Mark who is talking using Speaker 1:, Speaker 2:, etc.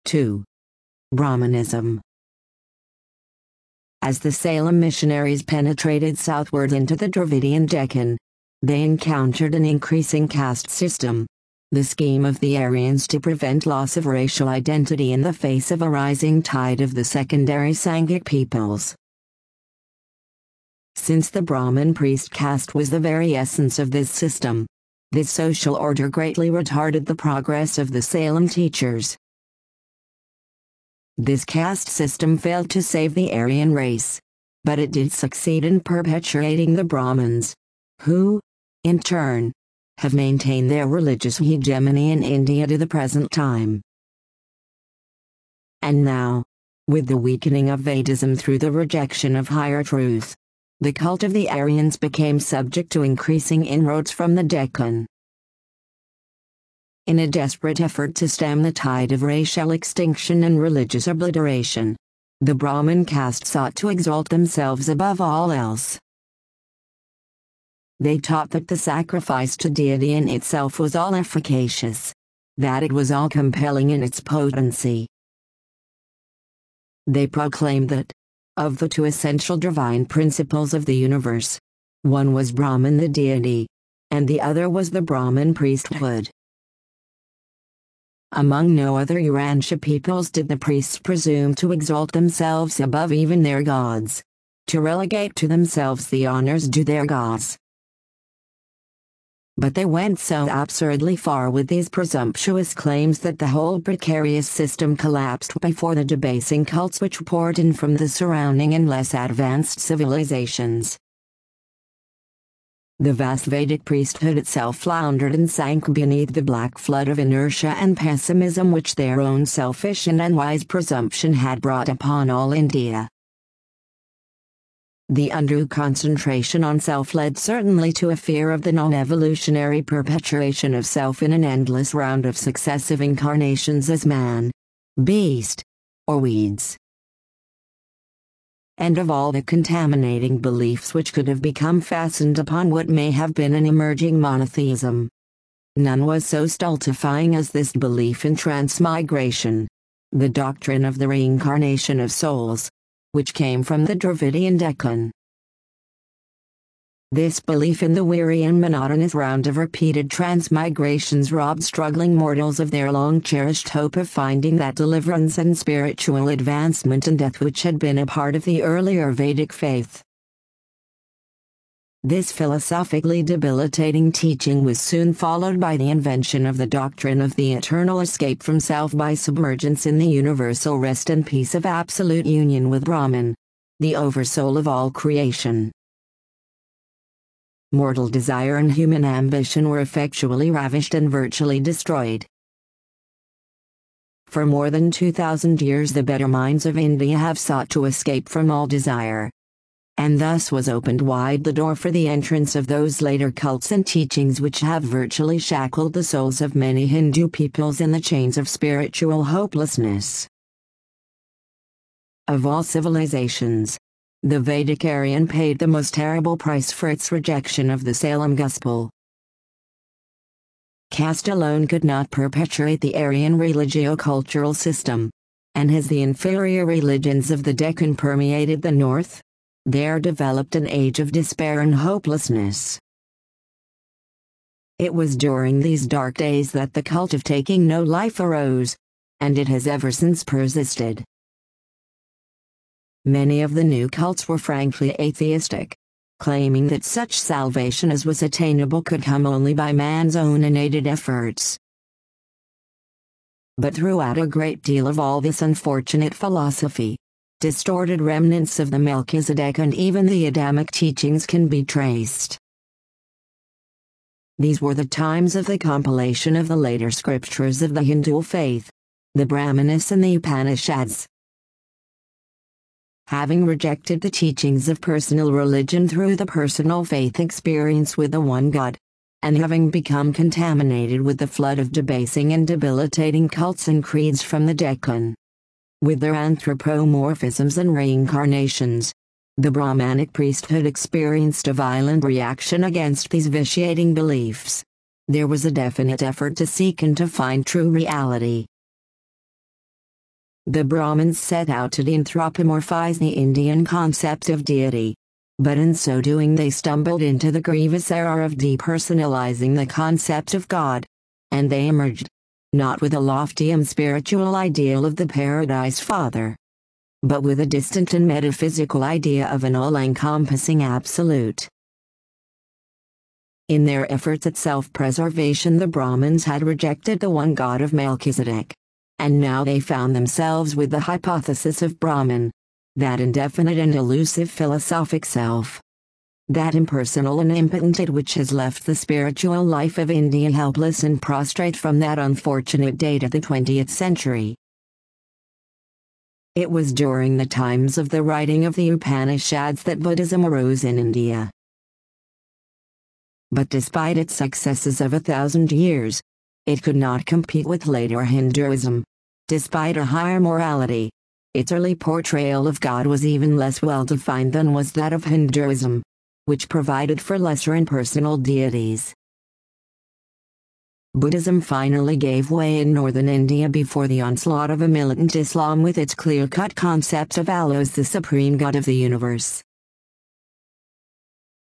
Speaker 1: 2. Brahmanism. As the Salem missionaries penetrated southward into the Dravidian Deccan, they encountered an increasing caste system. The scheme of the Aryans to prevent loss of racial identity in the face of a rising tide of the secondary Sanghik peoples. Since the Brahmin priest caste was the very essence of this system, this social order greatly retarded the progress of the Salem teachers. This caste system failed to save the Aryan race, but it did succeed in perpetuating the Brahmins, who, in turn, have maintained their religious hegemony in India to the present time. And now, with the weakening of Vedism through the rejection of higher truth, the cult of the Aryans became subject to increasing inroads from the Deccan. In a desperate effort to stem the tide of racial extinction and religious obliteration, the Brahmin caste sought to exalt themselves above all else. They taught that the sacrifice to deity in itself was all efficacious, that it was all compelling in its potency. They proclaimed that, of the two essential divine principles of the universe, one was Brahman the deity, and the other was the Brahmin priesthood. Among no other Uransha peoples did the priests presume to exalt themselves above even their gods, to relegate to themselves the honors due their gods. But they went so absurdly far with these presumptuous claims that the whole precarious system collapsed before the debasing cults which poured in from the surrounding and less advanced civilizations. The vast Vedic priesthood itself floundered and sank beneath the black flood of inertia and pessimism which their own selfish and unwise presumption had brought upon all India. The undue concentration on self led certainly to a fear of the non-evolutionary perpetuation of self in an endless round of successive incarnations as man, beast, or weeds. And of all the contaminating beliefs which could have become fastened upon what may have been an emerging monotheism, none was so stultifying as this belief in transmigration, the doctrine of the reincarnation of souls, which came from the Dravidian Deccan. This belief in the weary and monotonous round of repeated transmigrations robbed struggling mortals of their long-cherished hope of finding that deliverance and spiritual advancement in death which had been a part of the earlier Vedic faith. This philosophically debilitating teaching was soon followed by the invention of the doctrine of the eternal escape from self by submergence in the universal rest and peace of absolute union with Brahman, the oversoul of all creation. Mortal desire and human ambition were effectually ravished and virtually destroyed. For more than 2,000 years the better minds of India have sought to escape from all desire. And thus was opened wide the door for the entrance of those later cults and teachings which have virtually shackled the souls of many Hindu peoples in the chains of spiritual hopelessness. Of all civilizations, the Vedic Aryan paid the most terrible price for its rejection of the Salem gospel. Caste alone could not perpetuate the Aryan religio-cultural system, and as the inferior religions of the Deccan permeated the north, there developed an age of despair and hopelessness. It was during these dark days that the cult of taking no life arose, and it has ever since persisted. Many of the new cults were frankly atheistic, claiming that such salvation as was attainable could come only by man's own unaided efforts. But throughout a great deal of all this unfortunate philosophy, distorted remnants of the Melchizedek and even the Adamic teachings can be traced. These were the times of the compilation of the later scriptures of the Hindu faith, the Brahmanas and the Upanishads. Having rejected the teachings of personal religion through the personal faith experience with the one God, and having become contaminated with the flood of debasing and debilitating cults and creeds from the Deccan, with their anthropomorphisms and reincarnations, the Brahmanic priesthood experienced a violent reaction against these vitiating beliefs. There was a definite effort to seek and to find true reality. The Brahmins set out to de-anthropomorphize the Indian concept of deity. But in so doing they stumbled into the grievous error of depersonalizing the concept of God. And they emerged, not with a lofty and spiritual ideal of the Paradise Father, but with a distant and metaphysical idea of an all-encompassing absolute. In their efforts at self-preservation, the Brahmins had rejected the one God of Melchizedek. And now they found themselves with the hypothesis of Brahman, that indefinite and elusive philosophic self, that impersonal and impotent which has left the spiritual life of India helpless and prostrate from that unfortunate date of the 20th century. It was during the times of the writing of the Upanishads that Buddhism arose in India. But despite its successes of 1,000 years, it could not compete with later Hinduism. Despite a higher morality, its early portrayal of God was even less well-defined than was that of Hinduism, which provided for lesser impersonal deities. Buddhism finally gave way in northern India before the onslaught of a militant Islam with its clear-cut concept of Allah as the supreme God of the universe.